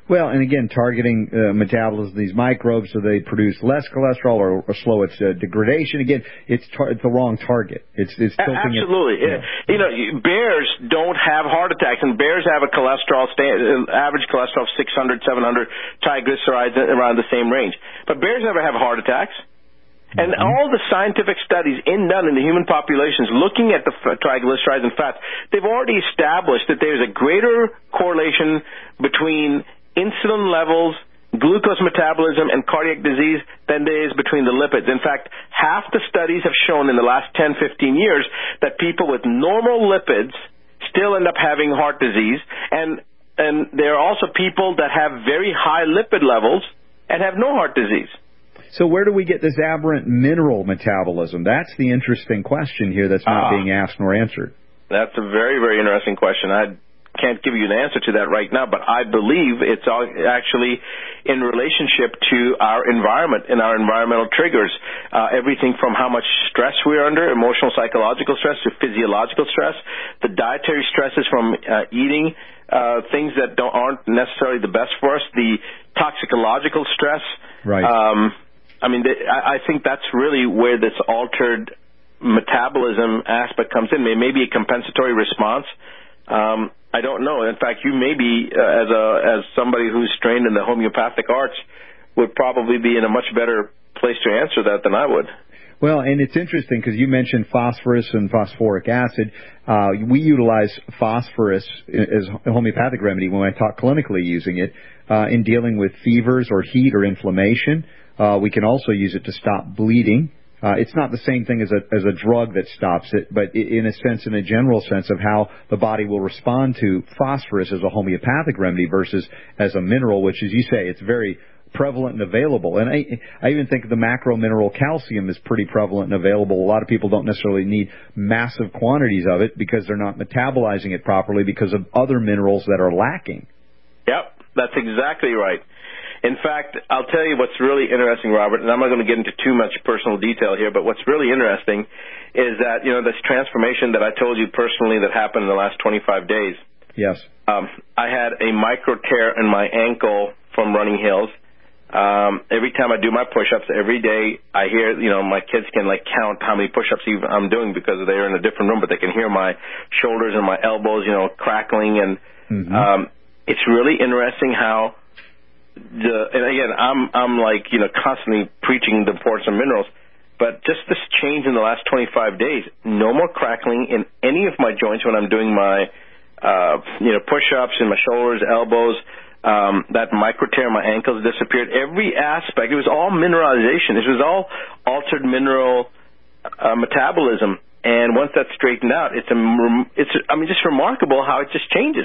Well, and again, targeting uh, metabolism, these microbes, so they produce less cholesterol or, or slow its uh, degradation. Again, it's tar- it's the wrong target. It's it's tilting absolutely. It, yeah. You know, bears don't have heart attacks, and bears have a cholesterol sta- average cholesterol of six hundred, seven hundred, triglycerides around the same range. But bears never have heart attacks. And mm-hmm. all the scientific studies in done in the human populations looking at the f- triglycerides and fats, they've already established that there's a greater correlation between insulin levels, glucose metabolism, and cardiac disease than there is between the lipids. In fact, half the studies have shown in the last ten, fifteen years that people with normal lipids still end up having heart disease, and and there are also people that have very high lipid levels and have no heart disease. So where do we get this aberrant mineral metabolism? That's the interesting question here that's not uh, being asked nor answered. That's a very, very interesting question. I can't give you an answer to that right now, but I believe it's all actually in relationship to our environment and our environmental triggers. Uh, everything from how much stress we're under, emotional, psychological stress, to physiological stress, the dietary stresses from uh, eating uh, things that don't, aren't necessarily the best for us, the toxicological stress. Right. Um, I mean, I think that's really where this altered metabolism aspect comes in. It may be a compensatory response. Um, I don't know. In fact, you may be, uh, as a as somebody who's trained in the homeopathic arts, would probably be in a much better place to answer that than I would. Well, and it's interesting because you mentioned phosphorus and phosphoric acid. Uh, we utilize phosphorus as a homeopathic remedy when I talk clinically using it uh, in dealing with fevers or heat or inflammation. Uh, we can also use it to stop bleeding. Uh, it's not the same thing as a as a drug that stops it, but in a sense, in a general sense of how the body will respond to phosphorus as a homeopathic remedy versus as a mineral, which, as you say, it's very prevalent and available. And I, I even think the macro mineral calcium is pretty prevalent and available. A lot of people don't necessarily need massive quantities of it because they're not metabolizing it properly because of other minerals that are lacking. Yep, that's exactly right. In fact, I'll tell you what's really interesting, Robert, and I'm not going to get into too much personal detail here, but what's really interesting is that, you know, this transformation that I told you personally that happened in the last twenty-five days. Yes. Um, I had a micro tear in my ankle from running hills. Um, every time I do my push-ups, every day I hear, you know, my kids can, like, count how many push-ups I'm doing because they're in a different room, but they can hear my shoulders and my elbows, you know, crackling. And mm-hmm. um, it's really interesting how The, and again, I'm I'm like, you know, constantly preaching the importance of minerals, but just this change in the last twenty-five days, no more crackling in any of my joints when I'm doing my, uh, you know, push-ups in my shoulders, elbows. Um, that micro tear in my ankles disappeared. Every aspect, it was all mineralization. It was all altered mineral uh, metabolism. And once that's straightened out, it's a, it's I mean, just remarkable how it just changes.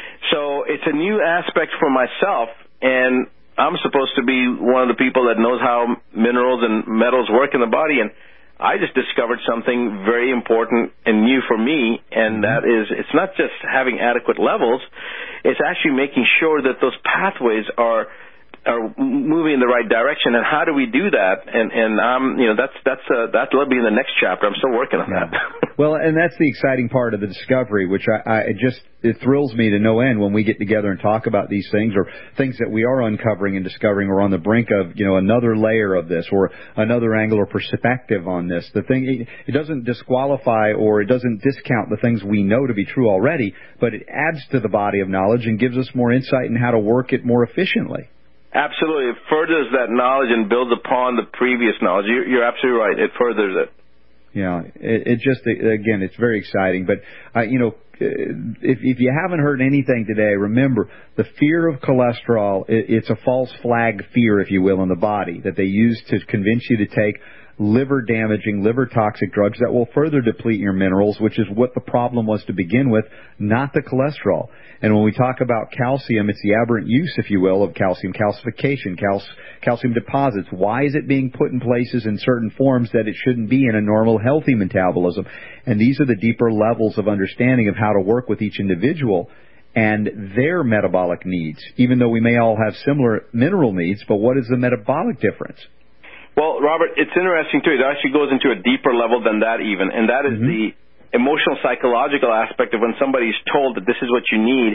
So it's a new aspect for myself. And I'm supposed to be one of the people that knows how minerals and metals work in the body, and I just discovered something very important and new for me, and that is it's not just having adequate levels, it's actually making sure that those pathways are are moving in the right direction. And how do we do that? And and um you know that's that's uh, that'll be in the next chapter. I'm still working on that. Well, and that's the exciting part of the discovery, which I, I it just it thrills me to no end when we get together and talk about these things or things that we are uncovering and discovering or on the brink of, you know, another layer of this or another angle or perspective on this. The thing it, it doesn't disqualify or it doesn't discount the things we know to be true already, but it adds to the body of knowledge and gives us more insight in how to work it more efficiently. Absolutely. It furthers that knowledge and builds upon the previous knowledge. You're, you're absolutely right. It furthers it. Yeah, it, it just, again, it's very exciting. But, uh, you know, if, if you haven't heard anything today, remember, the fear of cholesterol, it, it's a false flag fear, if you will, in the body that they use to convince you to take liver-damaging, liver-toxic drugs that will further deplete your minerals, which is what the problem was to begin with, not the cholesterol. And when we talk about calcium, it's the aberrant use, if you will, of calcium, calcification, cal- calcium deposits. Why is it being put in places in certain forms that it shouldn't be in a normal, healthy metabolism? And these are the deeper levels of understanding of how to work with each individual and their metabolic needs, even though we may all have similar mineral needs, but what is the metabolic difference? Well, Robert, it's interesting, too. It actually goes into a deeper level than that even, and that is mm-hmm. the emotional, psychological aspect of when somebody is told that this is what you need,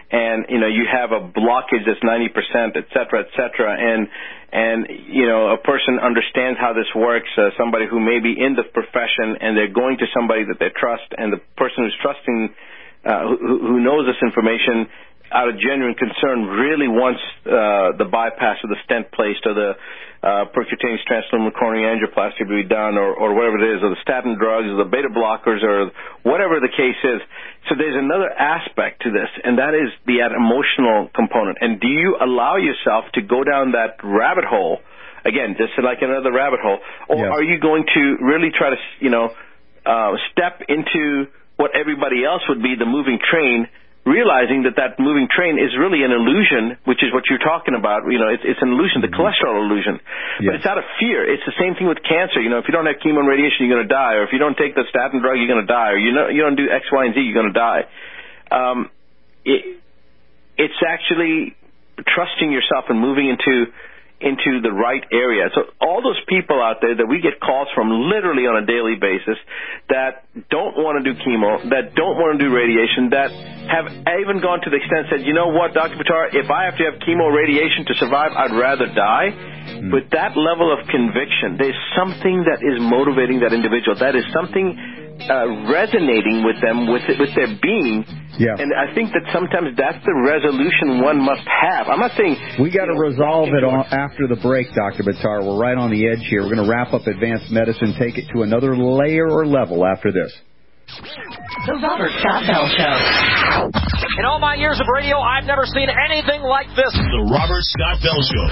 and you know you have a blockage that's ninety percent, et cetera, et cetera, and and you know a person understands how this works, uh, somebody who may be in the profession, and they're going to somebody that they trust, and the person who's trusting, uh, who, who knows this information out of genuine concern, really wants uh, the bypass or the stent placed or the uh, percutaneous transluminal coronary angioplasty to be done, or, or whatever it is, or the statin drugs or the beta blockers or whatever the case is. So there's another aspect to this, and that is the emotional component. And do you allow yourself to go down that rabbit hole, again, just like another rabbit hole, or yes. are you going to really try to, you know, uh, step into what everybody else would be, the moving train, realizing that that moving train is really an illusion, which is what you're talking about. You know, it's, it's an illusion, the cholesterol illusion. Yes. But it's out of fear. It's the same thing with cancer. You know, if you don't have chemo and radiation, you're going to die. Or if you don't take the statin drug, you're going to die. Or you know, you don't do X, Y, and Z, you're going to die. Um, it, it's actually trusting yourself and moving into into the right area. So all those people out there that we get calls from literally on a daily basis that don't want to do chemo, that don't want to do radiation, that have even gone to the extent said, you know what, Doctor Buttar, if I have to have chemo radiation to survive, I'd rather die. Mm. With that level of conviction, there's something that is motivating that individual. That is something uh, resonating with them, with with their being. Yeah. And I think that sometimes that's the resolution one must have. I'm not saying we got to resolve it all after the break, Doctor Buttar. We're right on the edge here. We're going to wrap up advanced medicine, take it to another layer or level after this. The Robert Scott Bell Show. In all my years of radio, I've never seen anything like this. The Robert Scott Bell Show.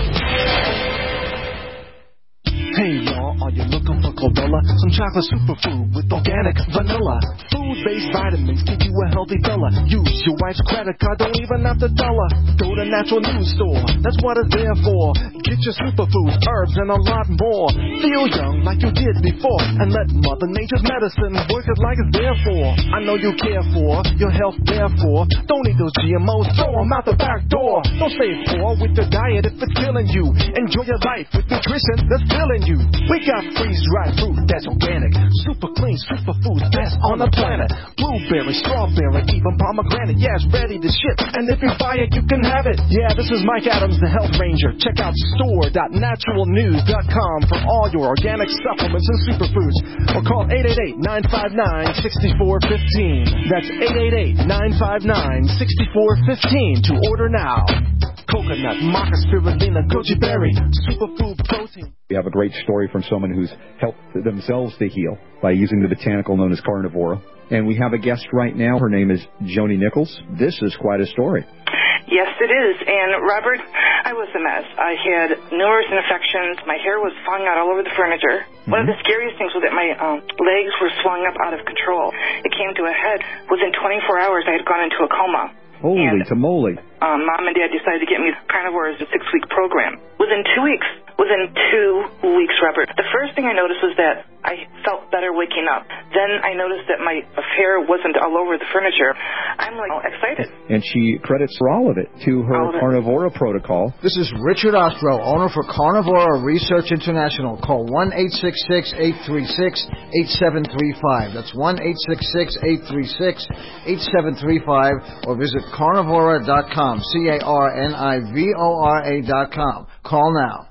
Hey y'all, are you looking for Chlorella? Some chocolate superfood with organic vanilla. Food-based vitamins keep you a healthy fella. Use your wife's credit card, don't even have to tell her. Go to Natural News Store, that's what it's there for. Get your superfoods, herbs, and a lot more. Feel young like you did before, and let Mother Nature's medicine work it like it's there for. I know you care for your health, therefore. Don't eat those G M Os, throw them out the back door. Don't stay poor with your diet if it's killing you. Enjoy your life with nutrition that's filling you. We got freeze-dried fruit that's organic, super clean, superfoods best on the planet. Blueberry, strawberry, even pomegranate, yeah, it's ready to ship. And if you buy it, you can have it. Yeah, this is Mike Adams, the Health Ranger. Check out store dot natural news dot com for all your organic supplements and superfoods. Or call eight eight eight, nine five nine, six four one five. That's eight eight eight, nine five nine, six four one five to order now. Coconut, maca, spirulina, goji berry, superfood protein. We have a great story from someone who's helped themselves to heal by using the botanical known as Carnivora. And we have a guest right now. Her name is Joni Nichols. This is quite a story. Yes, it is. And, Robert, I was a mess. I had numerous infections. My hair was falling out all over the furniture. Mm-hmm. One of the scariest things was that my um, legs were swelling up out of control. It came to a head. Within twenty-four hours, I had gone into a coma. Holy and, tamale. Um, Mom and Dad decided to get me Carnivore as a six-week program. Within two weeks, within two weeks, Robert, the first thing I noticed was that I felt better waking up. Then I noticed that my hair wasn't all over the furniture. I'm, like, excited. And she credits for all of it to her it. Carnivora protocol. This is Richard Ostro, owner for Carnivora Research International. Call one eight six six, eight three six, eight seven three five. That's one eight six six, eight three six, eight seven three five. Or visit carnivora dot com. C A R N I V O R A dot com. Call now.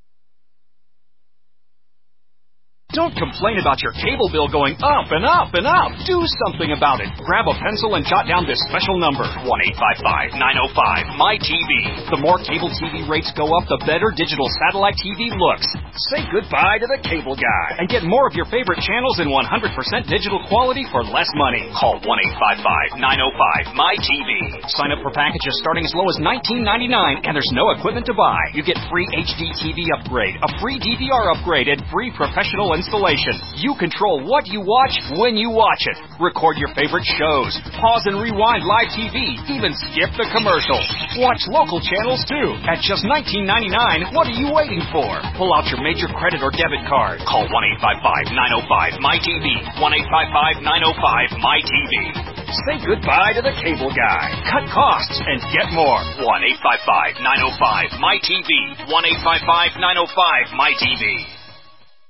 Don't complain about your cable bill going up and up and up. Do something about it. Grab a pencil and jot down this special number, one eight five five, nine oh five, M Y T V. The more cable T V rates go up, the better digital satellite T V looks. Say goodbye to the cable guy and get more of your favorite channels in one hundred percent digital quality for less money. Call one eight five five, nine oh five, M Y T V. Sign up for packages starting as low as nineteen ninety-nine, and there's no equipment to buy. You get free H D T V upgrade, a free D V R upgrade, and free professional installation. You control what you watch when you watch it. Record your favorite shows. Pause and rewind live T V. Even skip the commercials. Watch local channels too. At just nineteen ninety-nine, what are you waiting for? Pull out your major credit or debit card. Call one eight five five, nine oh five, M Y T V. one eight five five, nine oh five, M Y T V. Say goodbye to the cable guy. Cut costs and get more. one eight five five, nine oh five, M Y T V. one eight five five, nine oh five, M Y T V.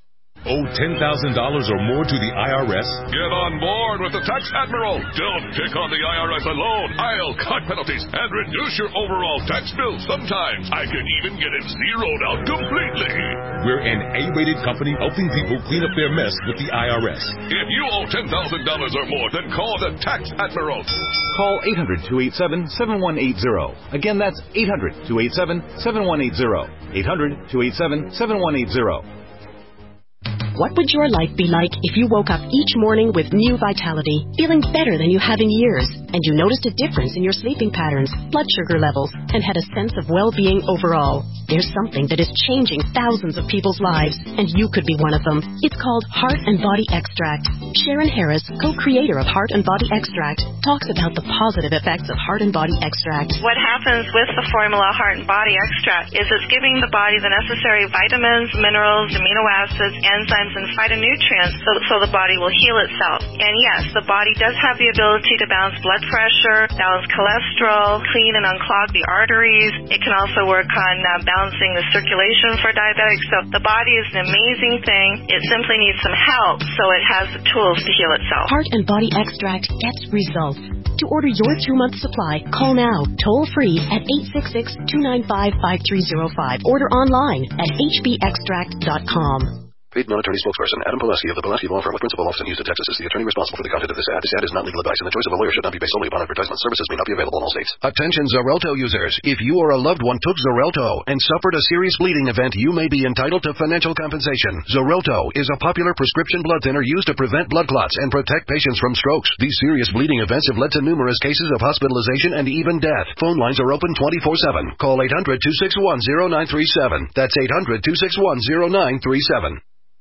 Owe ten thousand dollars or more to the I R S? Get on board with the Tax Admiral. Don't pick on the I R S alone. I'll cut penalties and reduce your overall tax bill. Sometimes I can even get it zeroed out completely. We're an A-rated company helping people clean up their mess with the I R S. If you owe ten thousand dollars or more, then call the Tax Admiral. Call eight hundred, two eight seven, seven one eight zero. Again, that's eight hundred, two eight seven, seven one eight zero. eight hundred, two eight seven, seven one eight zero. What would your life be like if you woke up each morning with new vitality, feeling better than you have in years, and you noticed a difference in your sleeping patterns, blood sugar levels, and had a sense of well-being overall? There's something that is changing thousands of people's lives, and you could be one of them. It's called Heart and Body Extract. Sharon Harris, co-creator of Heart and Body Extract, talks about the positive effects of Heart and Body Extract. What happens with the formula Heart and Body Extract is it's giving the body the necessary vitamins, minerals, amino acids, enzymes, and phytonutrients so, so the body will heal itself. And yes, the body does have the ability to balance blood pressure, balance cholesterol, clean and unclog the arteries. It can also work on uh, balancing the circulation for diabetics. So the body is an amazing thing. It simply needs some help so it has the tools to heal itself. Heart and Body Extract gets results. To order your two-month supply, call now, toll-free at eight six six, two nine five, five three zero five. Order online at h b extract dot com. Paid non-attorney spokesperson Adam Pulaski of the Pulaski Law Firm with principal office in Houston, Texas is the attorney responsible for the content of this ad. This ad is not legal advice, and the choice of a lawyer should not be based solely upon advertisement. Services may not be available in all states. Attention Xarelto users. If you or a loved one took Xarelto and suffered a serious bleeding event, you may be entitled to financial compensation. Xarelto is a popular prescription blood thinner used to prevent blood clots and protect patients from strokes. These serious bleeding events have led to numerous cases of hospitalization and even death. Phone lines are open twenty-four seven. Call eight hundred, two six one, zero nine three seven. That's eight hundred, two six one, zero nine three seven.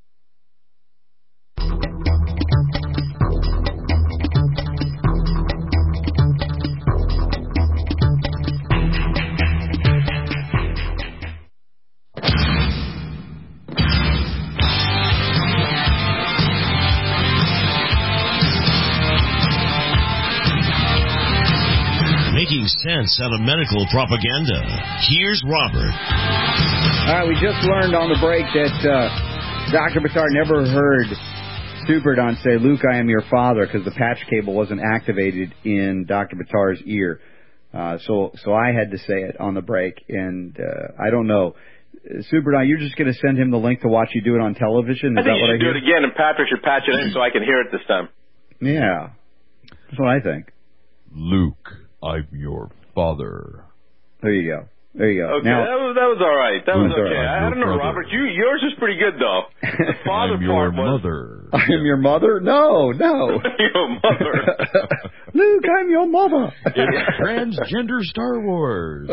Making sense out of medical propaganda. Here's Robert. All right, we just learned on the break that uh, Doctor Buttar never heard Superdon say, "Luke, I am your father," because the patch cable wasn't activated in Doctor Buttar's ear. Uh, so so I had to say it on the break, and uh, I don't know. Superdon, you're just going to send him the link to watch you do it on television? Is I think that you what should I do it again, and Patrick should patch it in so I can hear it this time. Yeah, that's what I think. Luke, I'm your father. There you go. There you go. Okay, now, that was that was all right. That was That's okay. all right. I don't know, brother. Robert. You yours is pretty good though. The father I'm your part was mother. I am your mother? No, no. your mother. Luke, I'm your mother. It's transgender Star Wars.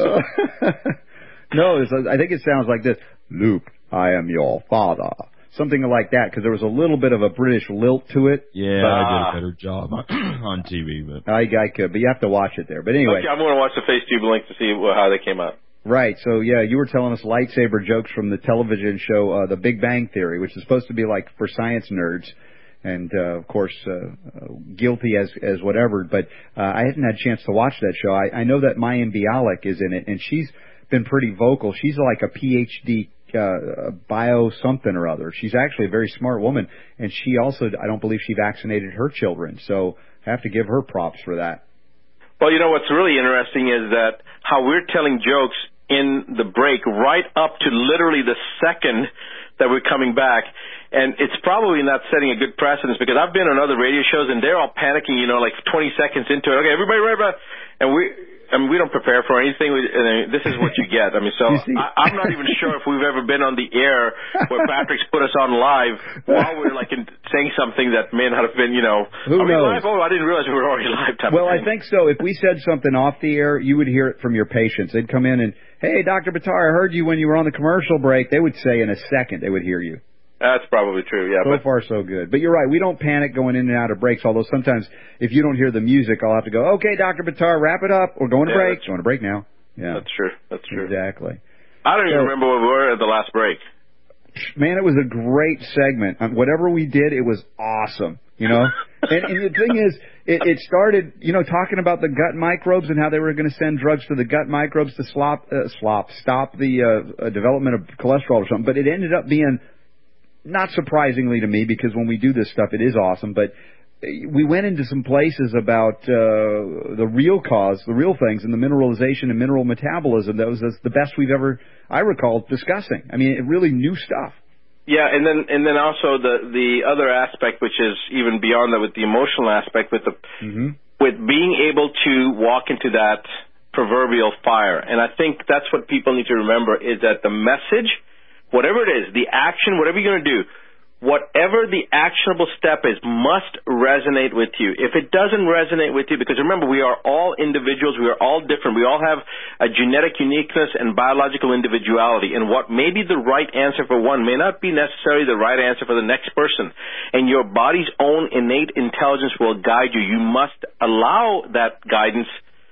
No, it's, I think it sounds like this. Luke, I am your father. Something like that, because there was a little bit of a British lilt to it. Yeah, but, I did a better job on T V. But I, I could, but you have to watch it there. But anyway. Okay, I'm going to watch the FaceTube link to see how they came out. Right, so yeah, you were telling us lightsaber jokes from the television show uh, The Big Bang Theory, which is supposed to be like for science nerds, and uh, of course uh, uh, guilty as as whatever. But uh, I hadn't had a chance to watch that show. I, I know that Mayim Bialik is in it, and she's been pretty vocal. She's like a P H D uh, bio something or other. She's actually a very smart woman, and she also, I don't believe she vaccinated her children. So I have to give her props for that. Well, you know what's really interesting is that how we're telling jokes in the break right up to literally the second that we're coming back. And it's probably not setting a good precedence because I've been on other radio shows and they're all panicking, you know, like twenty seconds into it. Okay, everybody right about, and we, I mean, we don't prepare for anything. We, I mean, this is what you get. I mean, so I, I'm not even sure if we've ever been on the air where Patrick's put us on live while we're like in, saying something that may not have been, you know, Who are we knows? live? Oh, I didn't realize we were already live. Type Well, of I thing. think so. If we said something off the air, you would hear it from your patients. They'd come in and, hey, Doctor Buttar, I heard you when you were on the commercial break. They would say in a second they would hear you. That's probably true, yeah. So but, far, so good. But you're right. We don't panic going in and out of breaks, although sometimes if you don't hear the music, I'll have to go, okay, Doctor Buttar, wrap it up. We're going to Yeah, break. Going to break now. Yeah. That's true. That's true. Exactly. I don't even So- remember where we were at the last break. Man, it was a great segment. Um, whatever we did, it was awesome. You know, and, and the thing is, it, it started, you know, talking about the gut microbes and how they were going to send drugs to the gut microbes to slop, uh, slop, stop the uh, uh, development of cholesterol or something. But it ended up being not surprisingly to me, because when we do this stuff, it is awesome, but we went into some places about uh, the real cause, the real things, and the mineralization and mineral metabolism. That was the best we've ever, I recall, discussing. I mean, it really new stuff. Yeah, and then and then also the the other aspect, which is even beyond that, with the emotional aspect, with the mm-hmm. with being able to walk into that proverbial fire. And I think that's what people need to remember, is that the message, whatever it is, the action, whatever you're going to do, whatever the actionable step is, must resonate with you. If it doesn't resonate with you, because remember, we are all individuals, we are all different, we all have a genetic uniqueness and biological individuality, and what may be the right answer for one may not be necessarily the right answer for the next person. And your body's own innate intelligence will guide you. You must allow that guidance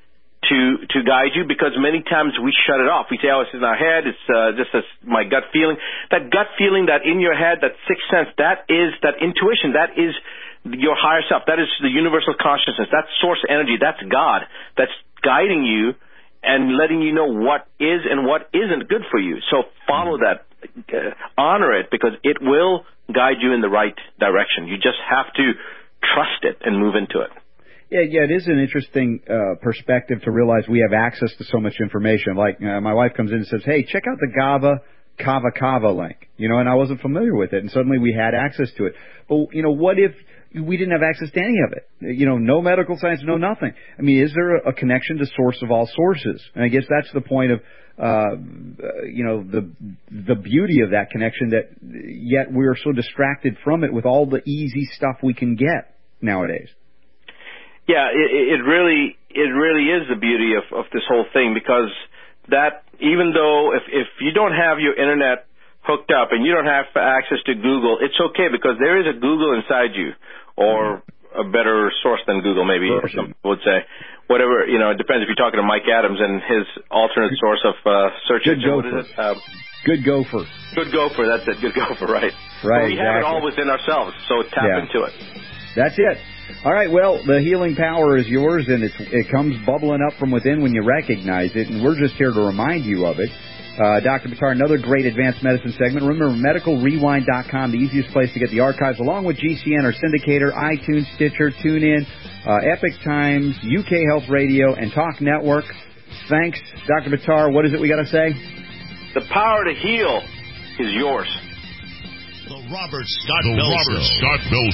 to to guide you, because many times we shut it off. We say, oh, it's in our head, it's uh, just a, my gut feeling. That gut feeling, that in your head, that sixth sense, that is that intuition, that is your higher self, that is the universal consciousness, that's source energy, that's God, that's guiding you and letting you know what is and what isn't good for you. So follow that, uh, honor it, because it will guide you in the right direction. You just have to trust it and move into it. Yeah, yeah, it is an interesting uh, perspective to realize we have access to so much information. Like, uh, my wife comes in and says, hey, check out the GABA Kava Kava link, you know, and I wasn't familiar with it, and suddenly we had access to it. But, you know, what if we didn't have access to any of it? You know, no medical science, no nothing. I mean, is there a connection to source of all sources? And I guess that's the point of, uh, you know, the the beauty of that connection, that yet we're so distracted from it with all the easy stuff we can get nowadays. Yeah, it, it really it really is the beauty of, of this whole thing, because that, even though if, if you don't have your internet hooked up and you don't have access to Google, it's okay, because there is a Google inside you, or a better source than Google, maybe some would say. Whatever, you know, it depends if you're talking to Mike Adams and his alternate source of uh, search engine. What is it? Um, Good Gopher. Good Gopher, that's it. Good Gopher, right. Right, so we exactly. have it all within ourselves, so tap yeah. into it. That's it. All right, well, the healing power is yours, and it's, it comes bubbling up from within when you recognize it, and we're just here to remind you of it. Uh, Doctor Buttar, another great advanced medicine segment. Remember, medical rewind dot com, the easiest place to get the archives, along with G C N, our syndicator, iTunes, Stitcher, TuneIn, uh, Epic Times, U K Health Radio, and Talk Network. Thanks, Doctor Buttar. What is it we got to say? The power to heal is yours. The Robert Scott the Bell Robert Show. Scott Bell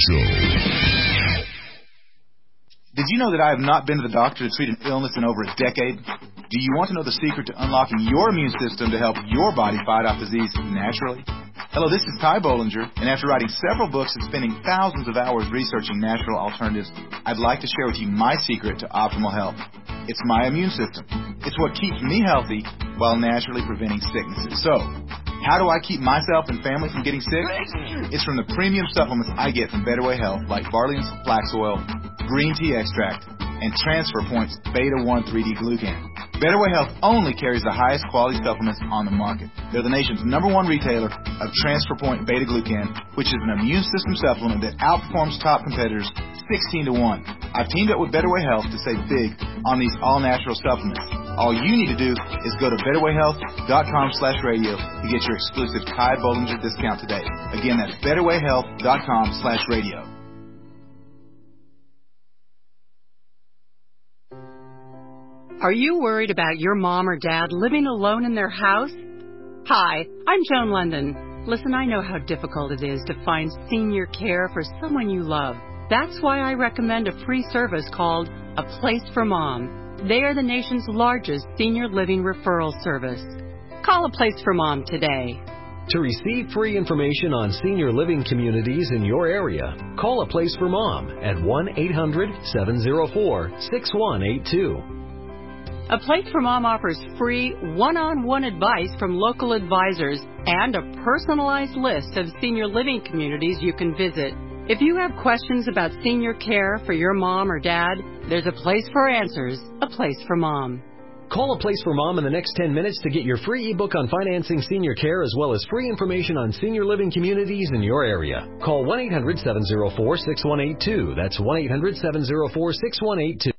Show. Did you know that I have not been to the doctor to treat an illness in over a decade? Do you want to know the secret to unlocking your immune system to help your body fight off disease naturally? Hello, this is Ty Bollinger, and after writing several books and spending thousands of hours researching natural alternatives, I'd like to share with you my secret to optimal health. It's my immune system. It's what keeps me healthy while naturally preventing sicknesses. So, how do I keep myself and family from getting sick? It's from the premium supplements I get from Better Way Health, like Barley's Flax Oil, Green Tea Extract, and Transfer Point's Beta one three D Glucan. Better Way Health only carries the highest quality supplements on the market. They're the nation's number one retailer of Transfer Point Beta Glucan, which is an immune system supplement that outperforms top competitors sixteen to one. I've teamed up with Better Way Health to save big on these all-natural supplements. All you need to do is go to betterwayhealth.com slash radio to get your exclusive Ty Bollinger discount today. Again, that's betterwayhealth.com slash radio. Are you worried about your mom or dad living alone in their house? Hi, I'm Joan London. Listen, I know how difficult it is to find senior care for someone you love. That's why I recommend a free service called A Place for Mom. They are the nation's largest senior living referral service. Call A Place for Mom today. To receive free information on senior living communities in your area, call A Place for Mom at one eight hundred seven oh four six one eight two. A Place for Mom offers free one-on-one advice from local advisors and a personalized list of senior living communities you can visit. If you have questions about senior care for your mom or dad, there's a place for answers, A Place for Mom. Call A Place for Mom in the next ten minutes to get your free ebook on financing senior care, as well as free information on senior living communities in your area. Call one eight hundred seven oh four six one eight two. That's one eight hundred seven oh four six one eight two.